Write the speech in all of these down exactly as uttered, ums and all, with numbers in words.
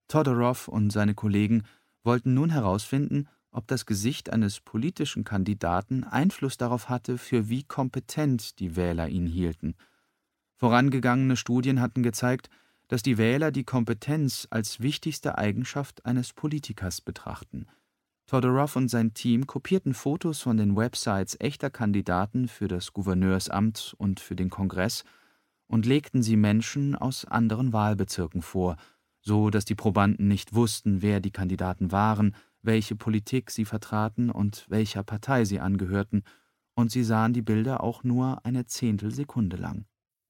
Todorov und seine Kollegen wollten nun herausfinden, ob das Gesicht eines politischen Kandidaten Einfluss darauf hatte, für wie kompetent die Wähler ihn hielten. Vorangegangene Studien hatten gezeigt, dass die Wähler die Kompetenz als wichtigste Eigenschaft eines Politikers betrachten. Todorov und sein Team kopierten Fotos von den Websites echter Kandidaten für das Gouverneursamt und für den Kongress und legten sie Menschen aus anderen Wahlbezirken vor, so dass die Probanden nicht wussten, wer die Kandidaten waren, welche Politik sie vertraten und welcher Partei sie angehörten, und sie sahen die Bilder auch nur eine Zehntelsekunde lang.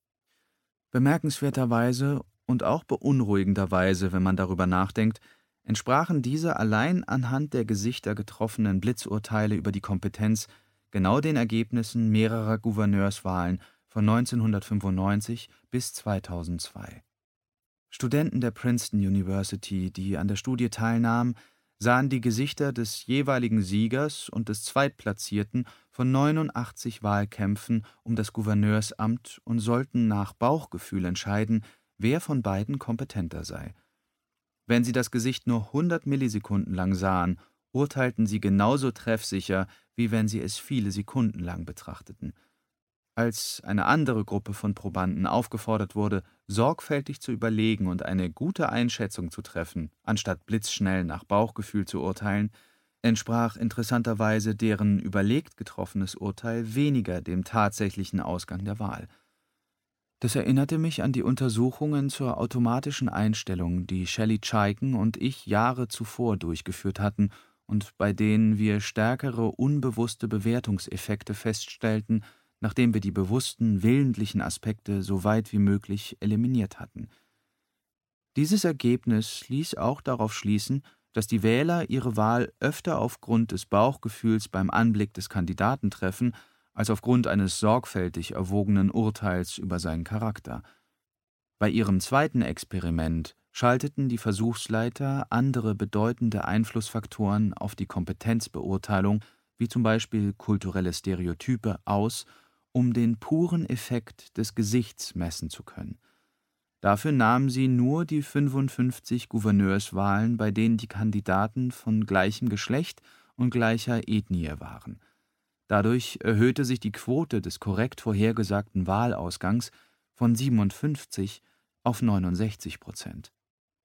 Bemerkenswerterweise und auch beunruhigenderweise, wenn man darüber nachdenkt, entsprachen diese allein anhand der Gesichter getroffenen Blitzurteile über die Kompetenz genau den Ergebnissen mehrerer Gouverneurswahlen von neunzehnhundertfünfundneunzig bis zweitausendzwei. Studenten der Princeton University, die an der Studie teilnahmen, sahen die Gesichter des jeweiligen Siegers und des Zweitplatzierten von neunundachtzig Wahlkämpfen um das Gouverneursamt und sollten nach Bauchgefühl entscheiden, wer von beiden kompetenter sei. Wenn sie das Gesicht nur hundert Millisekunden lang sahen, urteilten sie genauso treffsicher, wie wenn sie es viele Sekunden lang betrachteten. Als eine andere Gruppe von Probanden aufgefordert wurde, sorgfältig zu überlegen und eine gute Einschätzung zu treffen, anstatt blitzschnell nach Bauchgefühl zu urteilen, entsprach interessanterweise deren überlegt getroffenes Urteil weniger dem tatsächlichen Ausgang der Wahl. Das erinnerte mich an die Untersuchungen zur automatischen Einstellung, die Shelley Chaikin und ich Jahre zuvor durchgeführt hatten und bei denen wir stärkere unbewusste Bewertungseffekte feststellten, nachdem wir die bewussten, willentlichen Aspekte so weit wie möglich eliminiert hatten. Dieses Ergebnis ließ auch darauf schließen, dass die Wähler ihre Wahl öfter aufgrund des Bauchgefühls beim Anblick des Kandidaten treffen, als aufgrund eines sorgfältig erwogenen Urteils über seinen Charakter. Bei ihrem zweiten Experiment schalteten die Versuchsleiter andere bedeutende Einflussfaktoren auf die Kompetenzbeurteilung, wie zum Beispiel kulturelle Stereotype, aus, um den puren Effekt des Gesichts messen zu können. Dafür nahmen sie nur die fünfundfünfzig Gouverneurswahlen, bei denen die Kandidaten von gleichem Geschlecht und gleicher Ethnie waren. Dadurch erhöhte sich die Quote des korrekt vorhergesagten Wahlausgangs von siebenundfünfzig auf neunundsechzig Prozent.